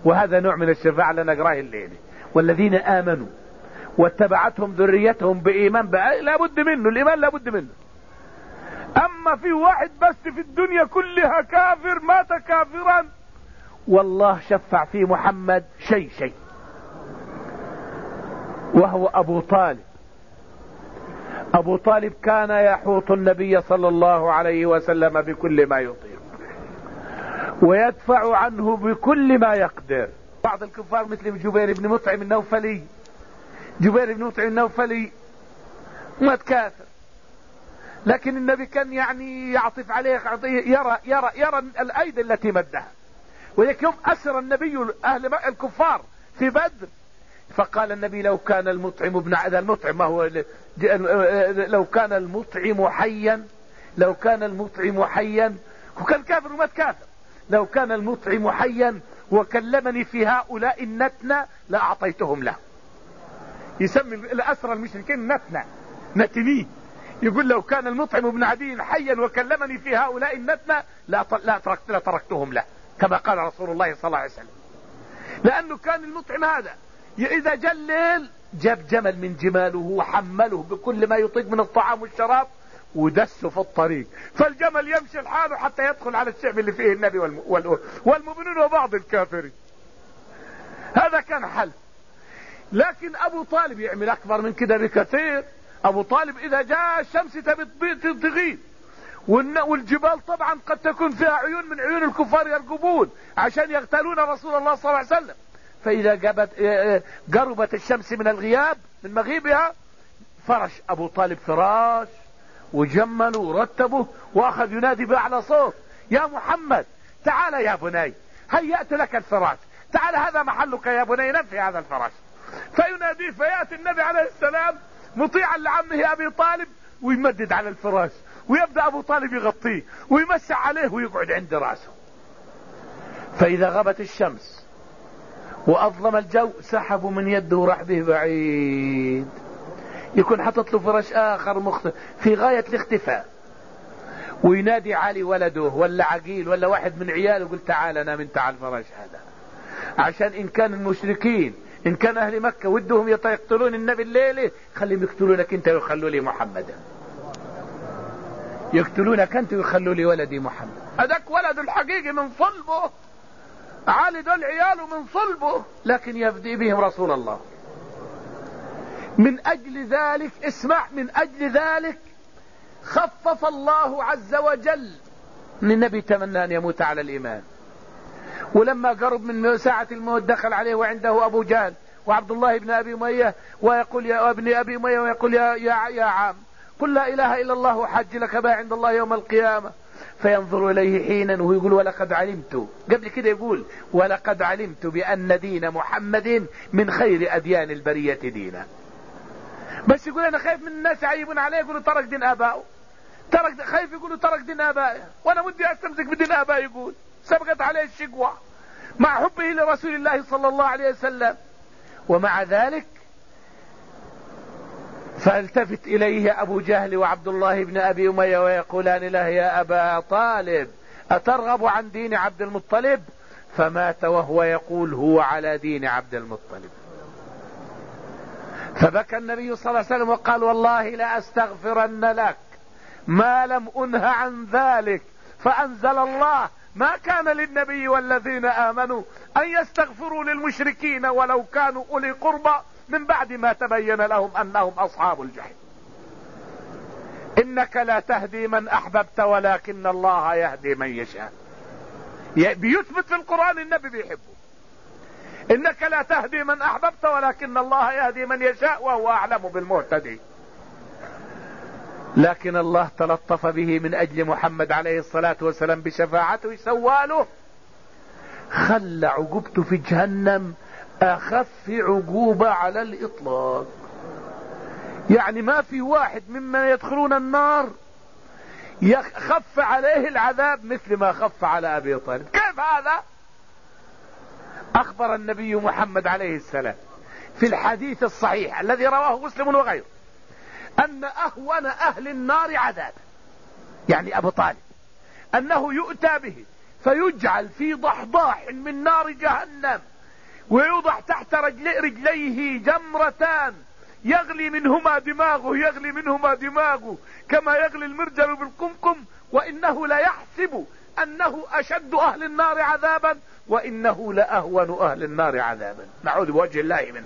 وهذا نوع من الشفاعة اللي نقراه الليلة. والذين آمنوا واتبعتهم ذريتهم بإيمان لابد منه، الإيمان لابد منه. أما في واحد بس في الدنيا كلها كافر مات كافرا، والله شفع في محمد شيء، وهو أبو طالب. أبو طالب كان يحوط النبي صلى الله عليه وسلم بكل ما يطيق، ويدفع عنه بكل ما يقدر. بعض الكفار مثل جبير بن مطعم النوفلي، جبير بن مطعم النوفلي مات كافر، لكن النبي كان يعني يعطف عليه، يرى الأيدي التي مدها. وذلك يوم أسر النبي أهل الكفار في بدر، فقال النبي لو كان المطعم ابن هذا المطعم، ما هو لو كان المطعم حيا، لو كان المطعم حيا، وكان كافر ومات كافر، لو كان المطعم حيا وكلمني في هؤلاء النتنة لأعطيتهم له. يسمي الأسرى المشركين نتنة، نتني، يقول لو كان المطعم ابن عدي حيا وكلمني في هؤلاء النتنة لا تركتهم له، كما قال رسول الله صلى الله عليه وسلم. لأنه كان المطعم هذا إذا جاء الليل جاب جمل من جماله وحمله بكل ما يطيق من الطعام والشراب ودسه في الطريق، فالجمل يمشي لحاله حتى يدخل على الشعب اللي فيه النبي والمؤمنون وبعض الكافرين. هذا كان حل. لكن أبو طالب يعمل أكبر من كده بكثير. أبو طالب إذا جاء الشمس تغيب، والجبال طبعا قد تكون فيها عيون من عيون الكفار يرقبون عشان يغتالون رسول الله صلى الله عليه وسلم، فإذا قربت الشمس من الغياب من مغيبها فرش أبو طالب فراش وجمله ورتبه وأخذ ينادي بأعلى صوت: يا محمد تعال يا بني، هيأت لك الفراش، تعال هذا محلك يا بني، نم في هذا الفراش. فيناديه، فيأتي النبي عليه السلام مطيعا لعمه أبي طالب ويمدد على الفراش، ويبدأ أبو طالب يغطيه ويمسح عليه ويقعد عند رأسه. فإذا غابت الشمس وأظلم الجو سحبوا من يده وراح به بعيد، يكون حطت له فراش آخر في غاية الاختفاء، وينادي علي ولده ولا عقيل ولا واحد من عياله يقول: تعال نام انت على الفراش هذا، عشان إن كان المشركين إن كان أهل مكة ودهم يقتلون النبي الليلة خليهم يقتلونك أنت ويخلوا لي محمدا، يقتلونك أنت ويخلوا لي ولدي محمد. هذاك ولد الحقيقي من صلبه، علي دول عياله من صلبه، لكن يفدي بهم رسول الله. من أجل ذلك اسمع، من أجل ذلك خفف الله عز وجل من النبي، تمنى أن يموت على الإيمان. ولما قرب من ساعة الموت دخل عليه وعنده أبو جهل وعبد الله بن أبي أمية، ويقول يا ابن أبي أمية، ويقول يا عام قل لا إله إلا الله وحج لك بها عند الله يوم القيامة. فينظر إليه حينا ويقول: ولقد علمت، قبل كده يقول: ولقد علمت بأن دين محمد من خير أديان البرية دينا. بس يقول: أنا خايف من الناس يعيبون عليه، يقولوا ترك دين آبائه، خايف يقولوا ترك دين آبائه، وأنا ودي أستمسك بدين آبائه. يقول سبقت عليه الشقوة مع حبه لرسول الله صلى الله عليه وسلم. ومع ذلك فالتفت إليه أبو جهل وعبد الله بن أبي أمية ويقولان له: يا أبا طالب أترغب عن دين عبد المطلب؟ فمات وهو يقول: هو على دين عبد المطلب. فبكى النبي صلى الله عليه وسلم وقال: والله لا أستغفرن لك ما لم أنه عن ذلك. فأنزل الله: ما كان للنبي والذين آمنوا أن يستغفروا للمشركين ولو كانوا أولي قربى من بعد ما تبين لهم أنهم أصحاب الجحيم. إنك لا تهدي من أحببت ولكن الله يهدي من يشاء. بيثبت في القرآن النبي بيحبه. إنك لا تهدي من أحببت ولكن الله يهدي من يشاء وهو أعلم بالمهتدين. لكن الله تلطف به من أجل محمد عليه الصلاة والسلام بشفاعته، سواله خلى عقوبته في جهنم أخف عقوبة على الإطلاق. يعني ما في واحد ممن يدخلون النار يخف عليه العذاب مثل ما خف على أبي طالب. كيف هذا؟ أخبر النبي محمد عليه السلام في الحديث الصحيح الذي رواه مسلم وغيره أن أهون أهل النار عذابا، يعني أبو طالب، أنه يؤتى به فيجعل في ضحضاح من نار جهنم ويوضع تحت رجليه جمرتان يغلي منهما دماغه كما يغلي المرجل بالقمقم، وإنه ليحسب أنه أشد أهل النار عذابا وإنه لأهون أهل النار عذابا. نعوذ بوجه الله منه.